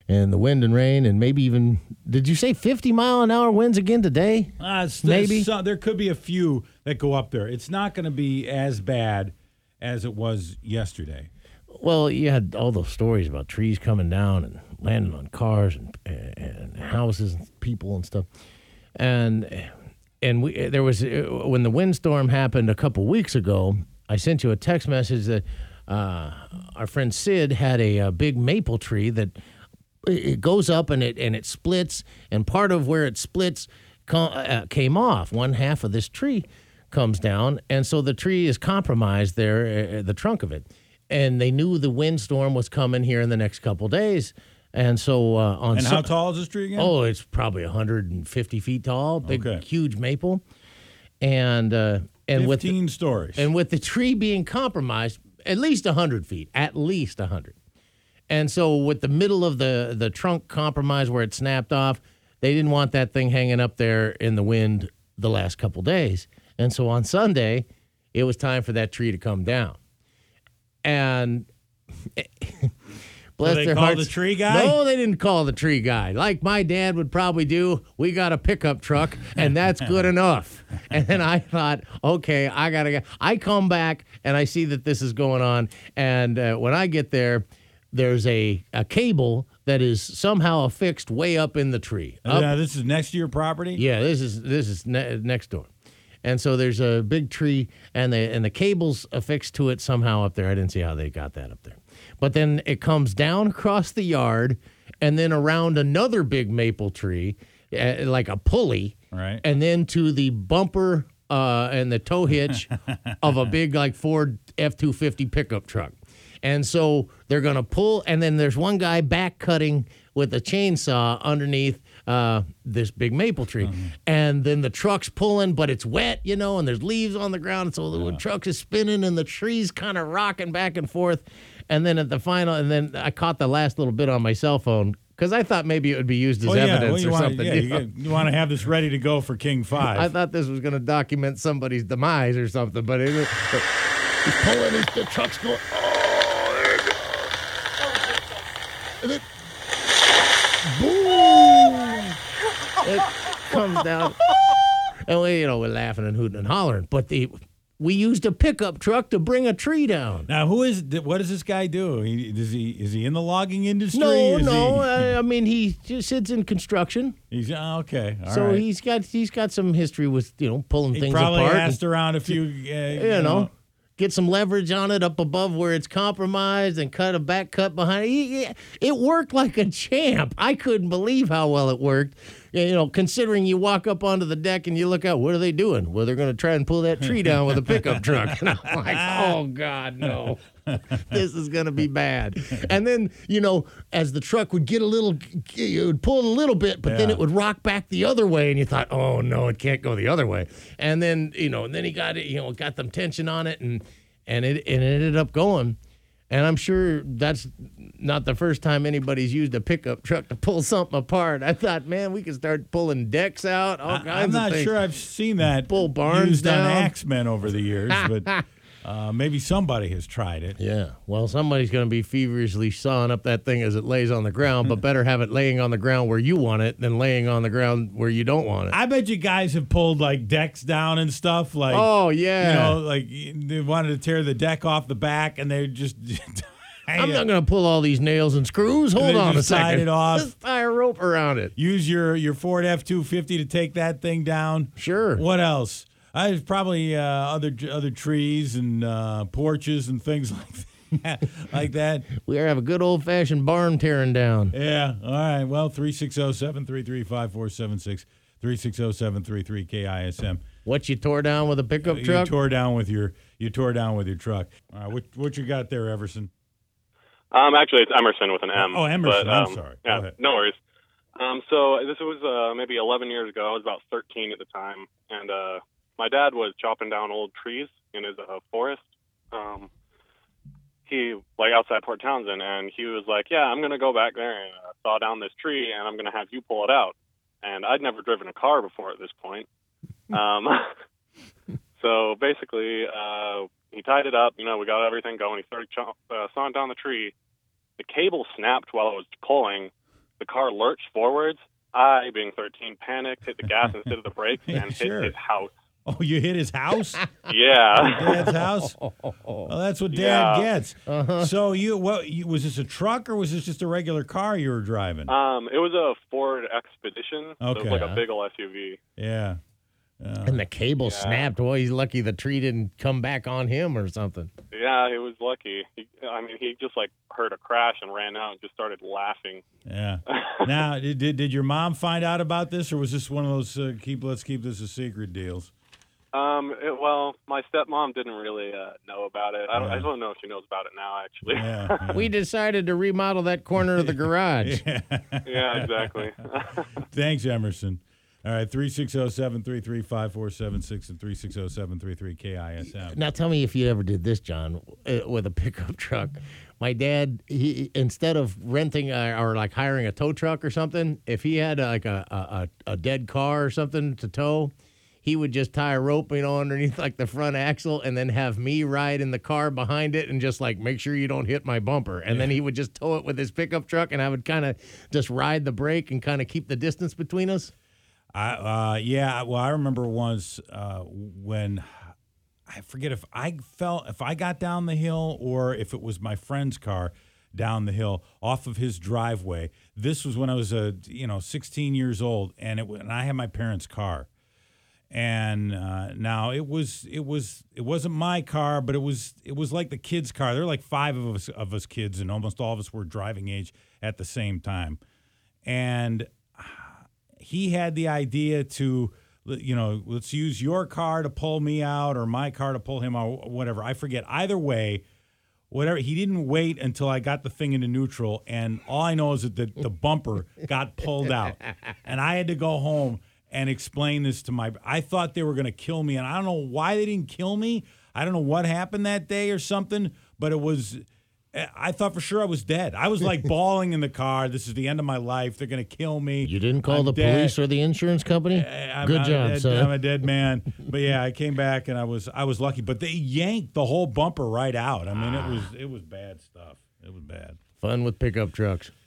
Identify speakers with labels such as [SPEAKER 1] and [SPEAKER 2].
[SPEAKER 1] and the wind and rain, and maybe even, did you say 50-mile-an-hour winds again today? Maybe.
[SPEAKER 2] There could be a few that go up there. It's not going to be as bad as it was yesterday.
[SPEAKER 1] Well, you had all those stories about trees coming down and landing on cars and houses and people and stuff. And there was, when the windstorm happened a couple weeks ago, I sent you a text message that our friend Sid had a big maple tree that it goes up and it splits, and part of where it splits came off. One half of this tree comes down, and so the tree is compromised there, the trunk of it. And they knew the windstorm was coming here in the next couple days. And so
[SPEAKER 2] how tall is this tree again?
[SPEAKER 1] Oh, it's probably 150 feet tall, big, huge maple. And
[SPEAKER 2] 15 stories.
[SPEAKER 1] And with the tree being compromised, at least 100 feet, at least 100. And so with the middle of the trunk compromised where it snapped off, they didn't want that thing hanging up there in the wind the last couple days. And so on Sunday, it was time for that tree to come down. And bless their hearts.
[SPEAKER 2] Call the tree guy?
[SPEAKER 1] No, they didn't call the tree guy. Like my dad would probably do, we got a pickup truck, and that's good enough. And then I thought, okay, I come back, and I see that this is going on. And when I get there, there's a cable that is somehow affixed way up in the tree.
[SPEAKER 2] This is next to your property?
[SPEAKER 1] Yeah, this is next door. And so there's a big tree, and the cable's affixed to it somehow up there. I didn't see how they got that up there. But then it comes down across the yard and then around another big maple tree, like a pulley,
[SPEAKER 2] right,
[SPEAKER 1] and then to the bumper and the tow hitch of a big like Ford F-250 pickup truck. And so they're going to pull, and then there's one guy back cutting with a chainsaw underneath this big maple tree. Mm-hmm. And then the truck's pulling, but it's wet, and there's leaves on the ground. So the truck is spinning and the tree's kind of rocking back and forth. And then at the final, and then I caught the last little bit on my cell phone because I thought maybe it would be used as evidence or something.
[SPEAKER 2] You want to have this ready to go for King 5.
[SPEAKER 1] I thought this was going to document somebody's demise or something, but he's pulling, the truck's going, oh, there it goes. And then, boom! It comes down. And we're laughing and hooting and hollering. But we used a pickup truck to bring a tree down.
[SPEAKER 2] Now, what does this guy do? Is he in the logging industry?
[SPEAKER 1] No. I mean, he just sits in construction.
[SPEAKER 2] He's okay. All
[SPEAKER 1] so
[SPEAKER 2] right.
[SPEAKER 1] he's got some history with pulling things apart.
[SPEAKER 2] He probably asked around a few.
[SPEAKER 1] Get some leverage on it up above where it's compromised and cut a back cut behind it. It worked like a champ. I couldn't believe how well it worked. Considering you walk up onto the deck and you look out, what are they doing? Well, they're going to try and pull that tree down with a pickup truck. And I'm like, oh, God, no. This is going to be bad. And then, as the truck would get it would pull a little bit, but then it would rock back the other way. And you thought, oh, no, it can't go the other way. And then, then he got it, got them tension on it, and it ended up going. And I'm sure that's not the first time anybody's used a pickup truck to pull something apart. I thought, man, we could start pulling decks out, all kinds of things.
[SPEAKER 2] I'm not sure I've seen that
[SPEAKER 1] pull barns
[SPEAKER 2] used
[SPEAKER 1] down
[SPEAKER 2] on Axemen over the years, but maybe somebody has tried it.
[SPEAKER 1] Yeah. Well, somebody's going to be feverishly sawing up that thing as it lays on the ground, but better have it laying on the ground where you want it than laying on the ground where you don't want it.
[SPEAKER 2] I bet you guys have pulled like decks down and stuff. Like,
[SPEAKER 1] oh, yeah.
[SPEAKER 2] Like they wanted to tear the deck off the back and they just...
[SPEAKER 1] I'm not going to pull all these nails and screws. Hold on a second.
[SPEAKER 2] Tied it off.
[SPEAKER 1] Just tie a rope around it.
[SPEAKER 2] Use your Ford F-250 to take that thing down.
[SPEAKER 1] Sure.
[SPEAKER 2] What else? There's probably other trees and porches and things like that.
[SPEAKER 1] We have a good old-fashioned barn tearing down.
[SPEAKER 2] Yeah. All right. Well, 360-733-5476, 360-733-KISM.
[SPEAKER 1] What you tore down with a pickup truck?
[SPEAKER 2] You tore down with your truck. All right. What you got there, Everson?
[SPEAKER 3] Actually, it's Emerson with an M.
[SPEAKER 2] Oh, Emerson.
[SPEAKER 3] But,
[SPEAKER 2] I'm sorry.
[SPEAKER 3] Yeah,
[SPEAKER 2] Go ahead.
[SPEAKER 3] No worries. So this was maybe 11 years ago. I was about 13 at the time, and my dad was chopping down old trees in his forest. He outside Port Townsend, and he was like, "Yeah, I'm gonna go back there and saw down this tree, and I'm gonna have you pull it out." And I'd never driven a car before at this point. So basically, he tied it up. We got everything going. He started sawing down the tree. The cable snapped while I was pulling, the car lurched forwards. I, being 13, panicked, hit the gas instead of the brakes, and
[SPEAKER 2] Sure.
[SPEAKER 3] hit his house.
[SPEAKER 2] Oh, you hit his house?
[SPEAKER 3] Yeah.
[SPEAKER 2] Dad's house? Well, that's what Dad gets. So was this a truck or was this just a regular car you were driving?
[SPEAKER 3] It was a Ford Expedition. So it
[SPEAKER 2] Okay.
[SPEAKER 3] was like a big old SUV.
[SPEAKER 2] Yeah.
[SPEAKER 1] And the cable snapped. Boy, he's lucky the tree didn't come back on him or something.
[SPEAKER 3] Yeah, he was lucky. He just like heard a crash and ran out and just started laughing.
[SPEAKER 2] Yeah. Now, did your mom find out about this, or was this one of those let's keep this a secret deals?
[SPEAKER 3] Well, my stepmom didn't really know about it. I don't know if she knows about it now, actually.
[SPEAKER 2] Yeah.
[SPEAKER 1] We decided to remodel that corner of the garage.
[SPEAKER 3] Yeah, exactly.
[SPEAKER 2] Thanks, Emerson. All right, 360-733-5476 and 360-733-KISM.
[SPEAKER 1] Now, tell me if you ever did this, John, with a pickup truck. My dad, he instead of renting or like hiring a tow truck or something, if he had like a dead car or something to tow, he would just tie a rope, underneath like the front axle and then have me ride in the car behind it and just like make sure you don't hit my bumper. And then he would just tow it with his pickup truck and I would kind of just ride the brake and kind of keep the distance between us.
[SPEAKER 2] Well, I remember once when I forget if I got down the hill or if it was my friend's car down the hill off of his driveway. This was when I was 16 years old, and and I had my parents' car. And now it wasn't my car, but it was like the kids' car. There were like 5 of us kids, and almost all of us were driving age at the same time. And he had the idea to, let's use your car to pull me out or my car to pull him out, whatever. I forget. Either way, whatever. He didn't wait until I got the thing into neutral, and all I know is that the bumper got pulled out, and I had to go home and explain this to I thought they were going to kill me, and I don't know why they didn't kill me. I don't know what happened that day or something, but I thought for sure I was dead. I was like bawling in the car. This is the end of my life. They're going to kill me.
[SPEAKER 1] You didn't call
[SPEAKER 2] I'm
[SPEAKER 1] the
[SPEAKER 2] dead.
[SPEAKER 1] police or the insurance company? Good job, son.
[SPEAKER 2] I'm a dead man. But yeah, I came back and I was lucky. But they yanked the whole bumper right out. I mean, it was bad stuff. It was bad.
[SPEAKER 1] Fun with pickup trucks.